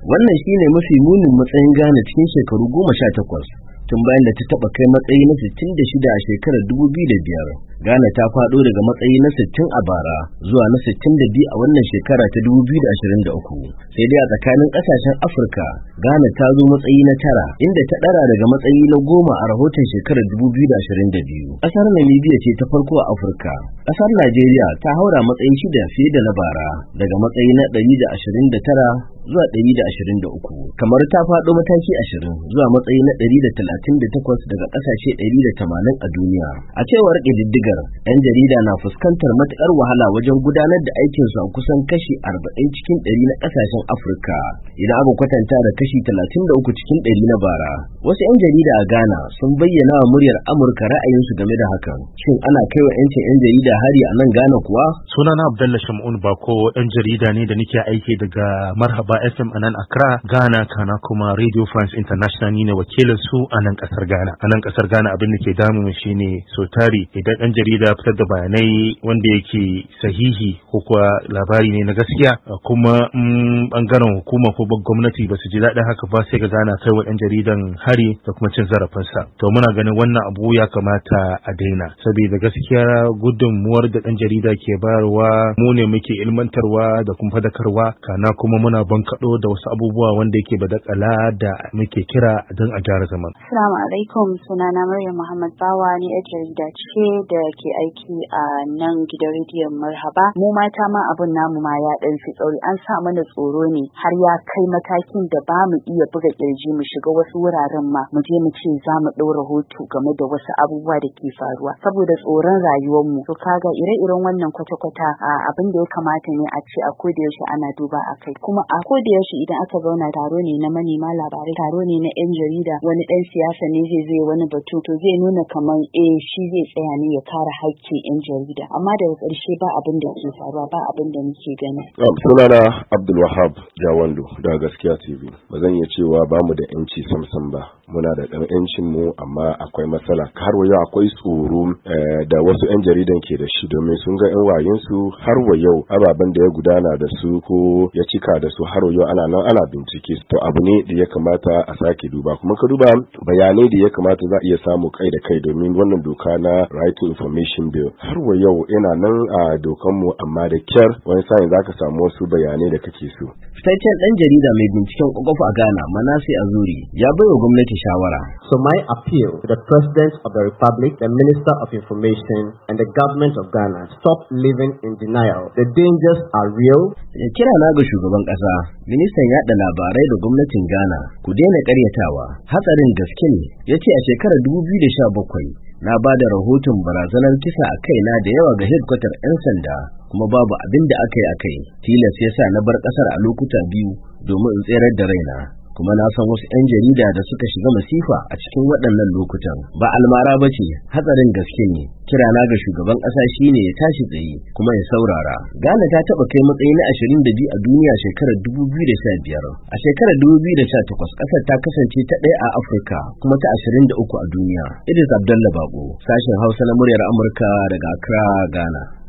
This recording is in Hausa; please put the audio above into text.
Wannan shine mafi munin matsayin Ghana cikin shekaru 18 tun bayan da ta taba kai matsayi na 66 a shekarar 2005. Ghana ta fado daga matsayi na 60 a bara zuwa na 62 a wannan shekara ta 2023. Sai dai a tsakanin kasashen Afirka, Ghana ta zo matsayi na 9 inda ta dara daga matsayi na 10 a rahoton shekarar 2022. Kasar Namibia ce ta farko a Afirka. Kasar Najeriya ta haura matsayi 6 fiye da na bara daga matsayi na 129 zuwa 123, kamar ta faɗo mataki 20 zuwa matsayi na 138 daga ƙasashe 180 a duniya. A cewar ƙididdigar, 'yan jarida na fuskantar matuƙar wahala wajen gudanar da aikinsu a kusan kashi 40 cikin 100 na ƙasashen Afirka, idan aka kwatanta da kashi 33 cikin 100 na bara. Wasu 'yan jarida a Ghana sun bayyana wa muryar Amurka ra'ayinsu game da hakan. Shin ana kaiwa 'yancin 'yan jarida hari a nan Ghana kuwa? Sunana Abdullah Shamun Bako, ɗan jarida ne da nake aiki daga Marhaba FM a nan Accra, Ghana, kana kuma Radio France International ne wakilin su a nan kasar Ghana. A nan kasar Ghana abin da ke damu shine so tari idan ɗan jarida fitar da bayanai wanda yake sahihi ko kuwa labari ne na gaskiya, kuma bangaren hukuma ko gwamnati ba su ji daɗin haka ba, sai ga Ghana kai wa ɗan jaridan hari da kuma cin zarafinsa. To muna ganin wannan abu ya kamata a daina, saboda gaskiya gudunmuwar da ɗan jarida ke bayarwa mu ne muke ilmantarwa da kuma fadakarwa, kana kuma muna bankaɗo da wasu abubuwa wanda yake badakala da muke kira don a gyara zaman. Assalamu alaikum, sunana Maryam Muhammad Bawa, ni yar jarida ce da ke aiki a nan gidan rediyon Marhaba. Mu mata ma abun namu ma ya dan fi tsauri, an sa mana tsoro ne har ya kai matakin da ba mu iya buga kirji mu shiga wasu wuraren ma mu je mu ce za mu ɗau rahoto game da wasu abubuwa da ke faruwa saboda tsoron rayuwar mu. To kaga ire-iren wannan kwata-kwata abin da ya kamata ne a ce a koda yaushe ana duba a kai, kuma a koda yaushe idan aka zauna taro ne na manema labarai, taro ne na 'yan jarida, wani ɗan siyasa ne zai wani batu, to zai nuna kamar shi zai tsaya ne ya kare haƙƙin 'yan jarida, amma daga ƙarshe ba abin da ke faruwa, ba abin da muke gani. Sunana Abdul Wahab Jawando daga Gaskiya TV. Ba zan iya cewa ba mu da 'yanci samsam ba, muna da ɗan 'yancin mu, amma akwai matsala. Har wa yau akwai tsoro da wasu 'yan jaridan ke da shi, domin sun ga 'yan wayensu. Har wa yau ababen da ya gudana da su ko ya cika da su, har wa yau ana bincike. To abu ne da ya kamata a sake duba, kuma ka duba bayanai da ya kamata za a iya samu kai da kai, domin wannan doka na Right to Information Bill har wa yau yana nan a dokanmu, amma da kyar wani sa'in za ka samu wasu bayanai da kake so. Fitaccen ɗan jarida mai binciken kwakwafa a Ghana, Manase Azuri, ya bai wa gwamnati shawara. So my appeal to the President of the Republic, the Minister of Information, and the government of Ghana: stop living in denial. The dangers are real. Kira na ga shugaban ƙasa, ministan yaɗa labarai da gwamnatin Ghana, ku daina ƙaryatawa. Hatsarin gaske ne. Ya ce a shekarar 2017 na ba da rahoton barazanar kisa a kaina da yawa ga headquarter 'yan sanda, kuma babu abin da aka yi. Tilas ya sa na bar ƙasar a lokuta biyu domin in tserar da raina. Kuma na san wasu 'yan jarida da suka shiga masifa a cikin waɗannan lokutan. Ba almara ba ce, hatsarin gaske ne. Kirana ga shugaban ƙasa shine ya tashi tsaye kuma ya saurara. Ghana ta taɓa kai matsayi na 22 a duniya shekarar 2015. A shekarar 2018 ƙasar ta kasance ta ɗaya a Afirka kuma ta 23 a duniya. Idris Abdullah Bako, sashen Hausa na muryar Amurka daga Accra, Ghana.